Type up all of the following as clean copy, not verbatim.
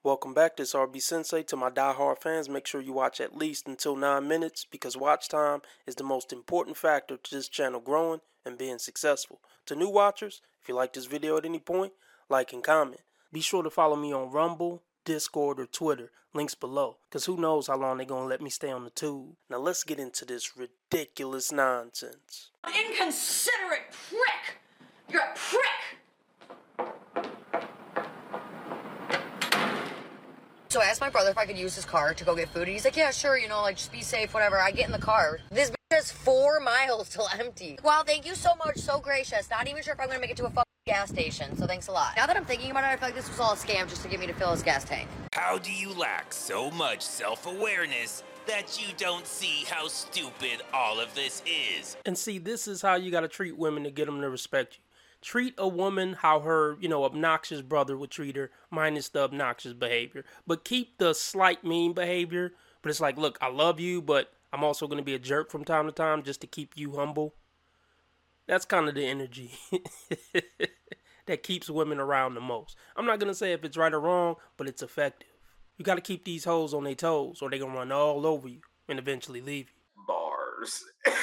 Welcome back, this RB Sensei. To my diehard fans, make sure you watch at least until 9 minutes because watch time is the most important factor to this channel growing and being successful. To new watchers, if you like this video at any point, like and comment. Be sure to follow me on Rumble, Discord, or Twitter, links below, because who knows how long they're going to let me stay on the tube. Now let's get into this ridiculous nonsense. Inconsiderate prick! You're a prick! So I asked my brother if I could use his car to go get food, and he's like, yeah, sure, just be safe, whatever. I get in the car. This bitch has 4 miles till empty. Wow, thank you so much, so gracious. Not even sure if I'm gonna make it to a fucking gas station, so thanks a lot. Now that I'm thinking about it, I feel like this was all a scam just to get me to fill his gas tank. How do you lack so much self-awareness that you don't see how stupid all of this is? And see, this is how you got to treat women to get them to respect you. Treat a woman how her, obnoxious brother would treat her, minus the obnoxious behavior. But keep the slight mean behavior. But it's like, look, I love you, but I'm also going to be a jerk from time to time just to keep you humble. That's kind of the energy that keeps women around the most. I'm not going to say if it's right or wrong, but it's effective. You got to keep these hoes on their toes or they're going to run all over you and eventually leave you. Bars.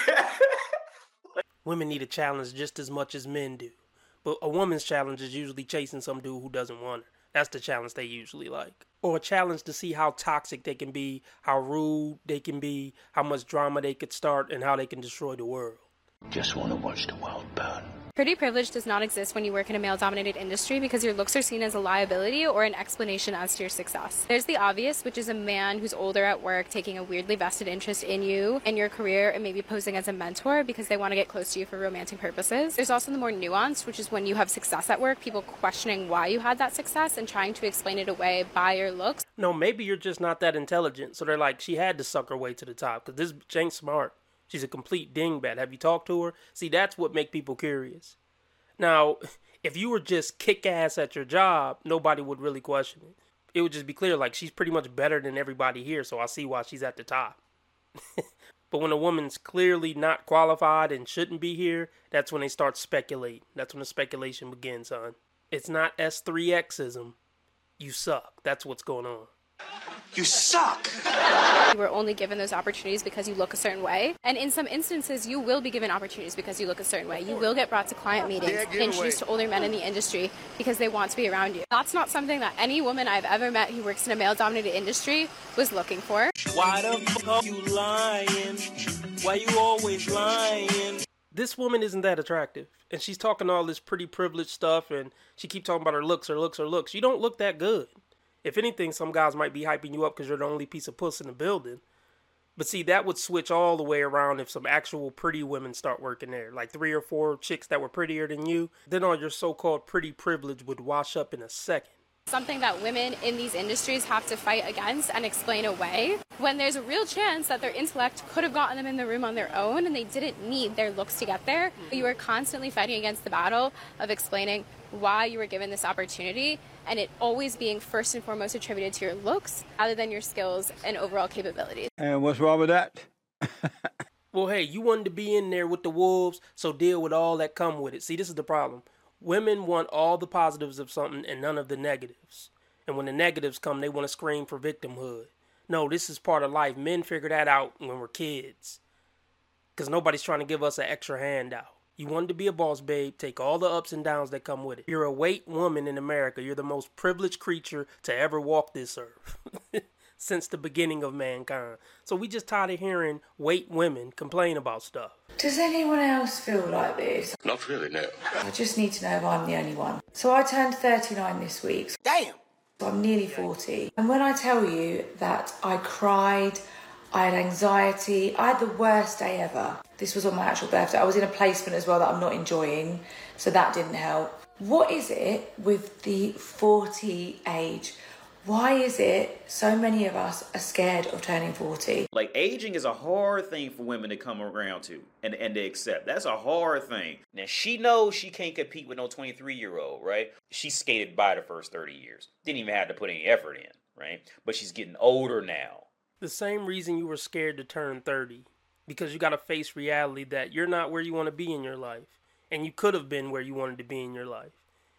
Women need a challenge just as much as men do. But a woman's challenge is usually chasing some dude who doesn't want her. That's the challenge they usually like. Or a challenge to see how toxic they can be, how rude they can be, how much drama they could start, and how they can destroy the world. Just want to watch the world burn. Pretty privilege does not exist when you work in a male-dominated industry because your looks are seen as a liability or an explanation as to your success. There's the obvious, which is a man who's older at work taking a weirdly vested interest in you and your career and maybe posing as a mentor because they want to get close to you for romantic purposes. There's also the more nuanced, which is when you have success at work, people questioning why you had that success and trying to explain it away by your looks. No, maybe you're just not that intelligent, so they're like, she had to suck her way to the top because this bitch ain't smart. She's a complete dingbat. Have you talked to her? See, that's what make people curious. Now, if you were just kick-ass at your job, nobody would really question it. It would just be clear, like, she's pretty much better than everybody here, so I see why she's at the top. But when a woman's clearly not qualified and shouldn't be here, that's when they start speculating. That's when the speculation begins, son. It's not S3Xism. You suck. That's what's going on. You suck! You were only given those opportunities because you look a certain way. And in some instances, you will be given opportunities because you look a certain way. You will get brought to client meetings, introduced to older men in the industry because they want to be around you. That's not something that any woman I've ever met who works in a male-dominated industry was looking for. Why the fuck you lying? Why you always lying? This woman isn't that attractive. And she's talking all this pretty privileged stuff and she keeps talking about her looks, her looks, her looks. You don't look that good. If anything, some guys might be hyping you up because you're the only piece of puss in the building. But see, that would switch all the way around if some actual pretty women start working there. Like 3 or 4 chicks that were prettier than you. Then all your so-called pretty privilege would wash up in a second. Something that women in these industries have to fight against and explain away when there's a real chance that their intellect could have gotten them in the room on their own and they didn't need their looks to get there. You are constantly fighting against the battle of explaining why you were given this opportunity and it always being first and foremost attributed to your looks rather than your skills and overall capabilities. And what's wrong with that? Well, hey, you wanted to be in there with the wolves, so deal with all that come with it. See, this is the problem. Women want all the positives of something and none of the negatives. And when the negatives come, they want to scream for victimhood. No, this is part of life. Men figure that out when we're kids. Because nobody's trying to give us an extra handout. You wanted to be a boss, babe. Take all the ups and downs that come with it. You're a white woman in America. You're the most privileged creature to ever walk this earth. Since the beginning of mankind. So we just tired of hearing white women complain about stuff. Does anyone else feel like this? Not really, no. I just need to know if I'm the only one. So I turned 39 this week. Damn! So I'm nearly 40. And when I tell you that I cried, I had anxiety, I had the worst day ever. This was on my actual birthday. I was in a placement as well that I'm not enjoying, so that didn't help. What is it with the 40 age? Why is it so many of us are scared of turning 40? Like, aging is a hard thing for women to come around to and to accept. That's a hard thing. Now, she knows she can't compete with no 23-year-old, right? She skated by the first 30 years. Didn't even have to put any effort in, right? But she's getting older now. The same reason you were scared to turn 30. Because you got to face reality that you're not where you want to be in your life. And you could have been where you wanted to be in your life.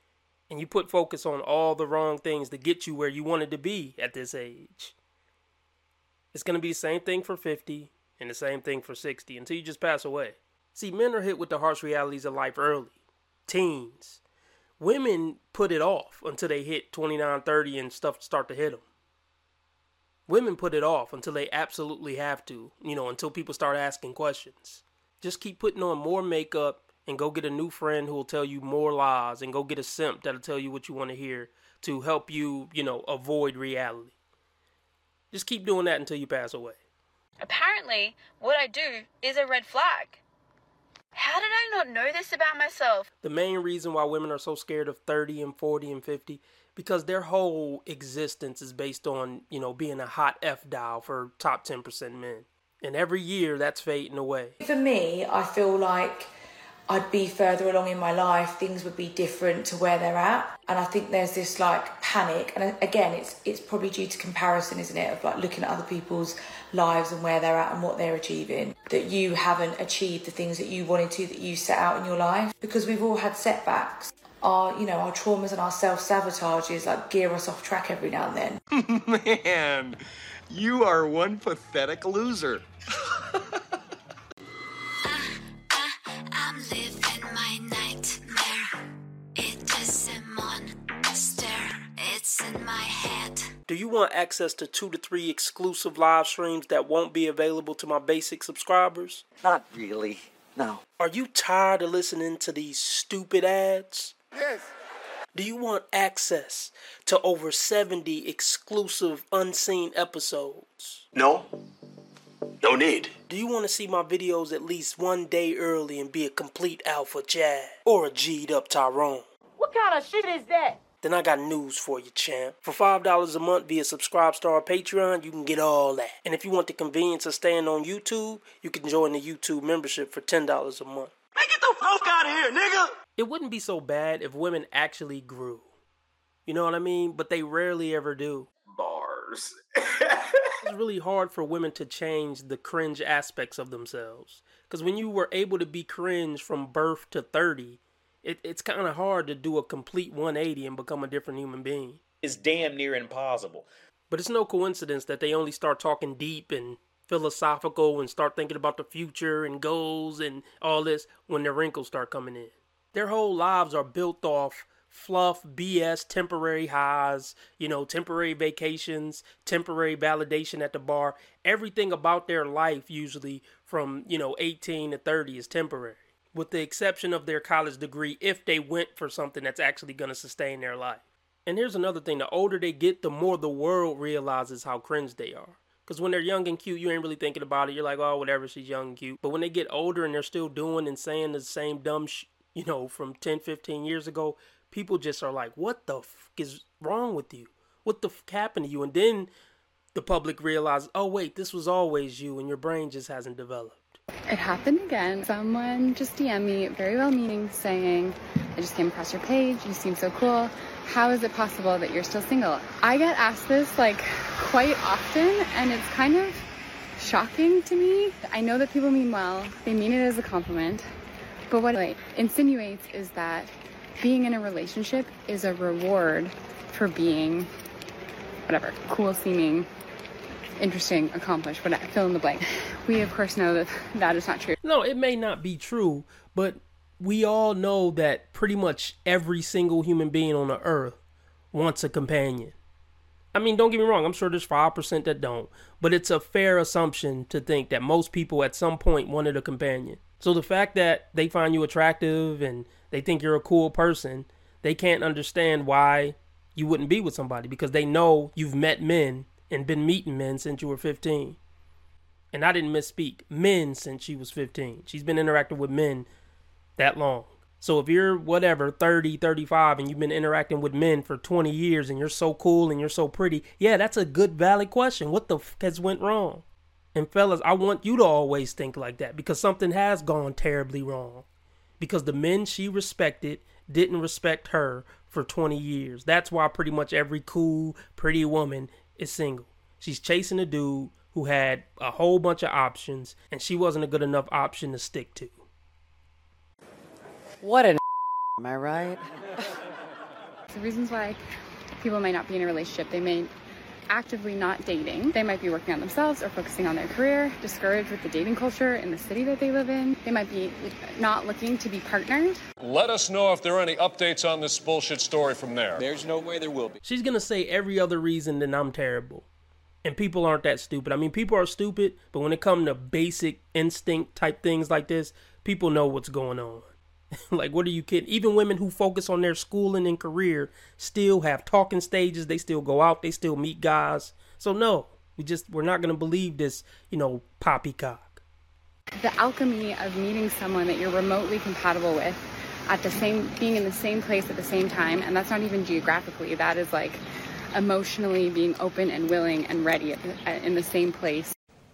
And you put focus on all the wrong things to get you where you wanted to be at this age. It's going to be the same thing for 50 and the same thing for 60 until you just pass away. See, men are hit with the harsh realities of life early. Teens. Women put it off until they hit 29, 30 and stuff start to hit them. Women put it off until they absolutely have to, until people start asking questions. Just keep putting on more makeup and go get a new friend who will tell you more lies, and go get a simp that'll tell you what you want to hear to help you, avoid reality. Just keep doing that until you pass away. Apparently, what I do is a red flag. How did I not know this about myself? The main reason why women are so scared of 30 and 40 and 50, because their whole existence is based on, being a hot F dial for top 10% men. And every year that's fading away. For me, I feel like I'd be further along in my life, things would be different to where they're at. And I think there's this panic. And again, it's probably due to comparison, isn't it? Of looking at other people's lives and where they're at and what they're achieving. That you haven't achieved the things that you wanted to, that you set out in your life. Because we've all had setbacks. Our traumas and our self-sabotages gear us off track every now and then. Man, you are one pathetic loser. I'm living my nightmare. It is a monster. It's in my head. Do you want access to 2 to 3 exclusive live streams that won't be available to my basic subscribers? Not really, no. Are you tired of listening to these stupid ads? Yes. Do you want access to over 70 exclusive unseen episodes? No. No need. Do you want to see my videos at least one day early and be a complete alpha Chad? Or a G'd up Tyrone? What kind of shit is that? Then I got news for you, champ. For $5 a month via Subscribestar or Patreon, you can get all that. And if you want the convenience of staying on YouTube, you can join the YouTube membership for $10 a month. Man, get the fuck out of here, nigga! It wouldn't be so bad if women actually grew. You know what I mean? But they rarely ever do. Bars. It's really hard for women to change the cringe aspects of themselves. Because when you were able to be cringe from birth to 30, it's kind of hard to do a complete 180 and become a different human being. It's damn near impossible. But it's no coincidence that they only start talking deep and philosophical and start thinking about the future and goals and all this when their wrinkles start coming in. Their whole lives are built off fluff, BS, temporary highs, temporary vacations, temporary validation at the bar. Everything about their life usually from, 18 to 30 is temporary. With the exception of their college degree, if they went for something that's actually going to sustain their life. And here's another thing. The older they get, the more the world realizes how cringe they are. Because when they're young and cute, you ain't really thinking about it. You're like, oh, whatever, she's young and cute. But when they get older and they're still doing and saying the same dumb from 10, 15 years ago, people just are like, what the f*** is wrong with you? What the f*** happened to you? And then the public realizes, oh, wait, this was always you and your brain just hasn't developed. It happened again. Someone just DM'd me, very well-meaning, saying, I just came across your page. You seem so cool. How is it possible that you're still single? I get asked this quite often, and it's kind of shocking to me. I know that people mean well. They mean it as a compliment. But what it insinuates is that being in a relationship is a reward for being whatever, cool seeming, interesting, accomplished, whatever, fill in the blank. We of course know that that is not true. No, it may not be true, but we all know that pretty much every single human being on the earth wants a companion. I mean, don't get me wrong, I'm sure there's 5% that don't, but it's a fair assumption to think that most people at some point wanted a companion. So the fact that they find you attractive and they think you're a cool person, they can't understand why you wouldn't be with somebody because they know you've met men and been meeting men since you were 15. And I didn't misspeak. Men since she was 15. She's been interacting with men that long. So if you're 30, 35 and you've been interacting with men for 20 years and you're so cool and you're so pretty, yeah, that's a good valid question. What the f*** has went wrong? And fellas, I want you to always think like that because something has gone terribly wrong. Because the men she respected didn't respect her for 20 years. That's why pretty much every cool, pretty woman is single. She's chasing a dude who had a whole bunch of options and she wasn't a good enough option to stick to. What an am I right? lots of reasons why people might not be in a relationship. They may actively not dating. They might be working on themselves or focusing on their career, discouraged with the dating culture in the city that they live in. They might be not looking to be partnered. Let us know if there are any updates on this bullshit story from there. There's no way there will be. She's going to say every other reason than I'm terrible. And people aren't that stupid. I mean, people are stupid, but when it comes to basic instinct type things like this, people know what's going on. Like, what are you kidding? Even women who focus on their schooling and career still have talking stages. They still go out. They still meet guys. So no, we're not going to believe this, poppycock. The alchemy of meeting someone that you're remotely compatible with being in the same place at the same time. And that's not even geographically. That is like emotionally being open and willing and ready in the same place.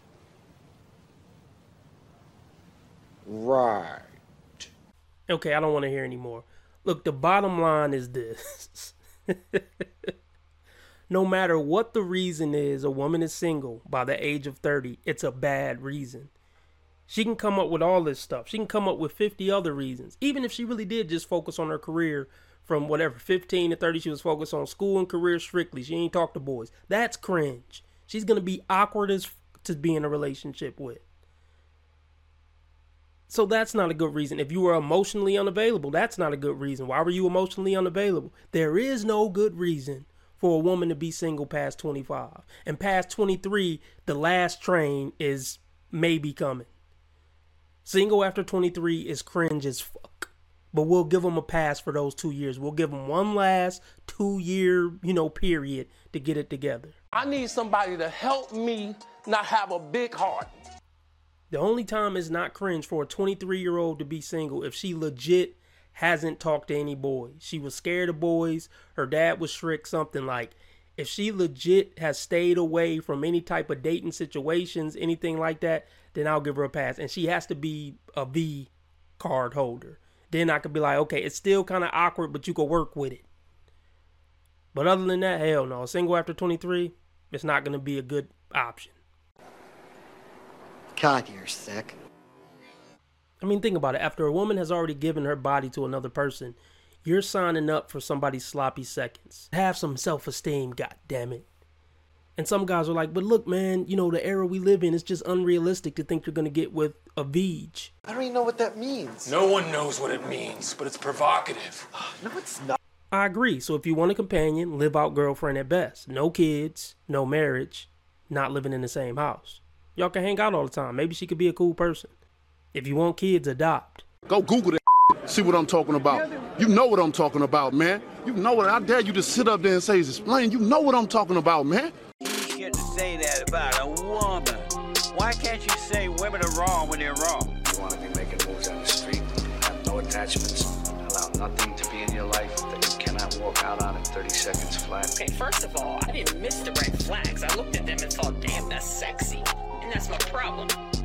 Right. Okay, I don't want to hear anymore. Look, the bottom line is this. No matter what the reason is, a woman is single by the age of 30, it's a bad reason. She can come up with all this stuff. She can come up with 50 other reasons. Even if she really did just focus on her career from 15 to 30, she was focused on school and career strictly. She ain't talk to boys. That's cringe. She's going to be awkward as to be in a relationship with. So that's not a good reason. If you were emotionally unavailable, that's not a good reason. Why were you emotionally unavailable? There is no good reason for a woman to be single past 25. And past 23, the last train is maybe coming. Single after 23 is cringe as fuck. But we'll give them a pass for those 2 years. We'll give them one last 2-year, period to get it together. I need somebody to help me not have a big heart. The only time it's not cringe for a 23-year-old to be single if she legit hasn't talked to any boys. She was scared of boys. Her dad was strict, something like. If she legit has stayed away from any type of dating situations, anything like that, then I'll give her a pass. And she has to be a V card holder. Then I could be like, okay, it's still kind of awkward, but you can work with it. But other than that, hell no. Single after 23, it's not going to be a good option. God, you're sick. I mean, think about it. After a woman has already given her body to another person, you're signing up for somebody's sloppy seconds. Have some self-esteem, goddammit. And some guys are like, but look, man, the era we live in is just unrealistic to think you're going to get with a Vij. I don't even know what that means. No one knows what it means, but it's provocative. No, it's not. I agree. So if you want a companion, live out girlfriend at best. No kids, no marriage, not living in the same house. Y'all can hang out all the time. Maybe she could be a cool person. If you want kids, adopt. Go Google that. See what I'm talking about. You know what I'm talking about, man. You know what. I dare you to sit up there and say, explain. You know what I'm talking about, man. You shouldn't say that about a woman. Why can't you say women are wrong when they're wrong? You want to be making moves on the street, have no attachments, allow nothing to be in your life that you cannot walk out on in 30 seconds flat. Okay, first of all, I didn't miss the red flags. I looked at them and thought, damn, that's sexy. And that's my problem.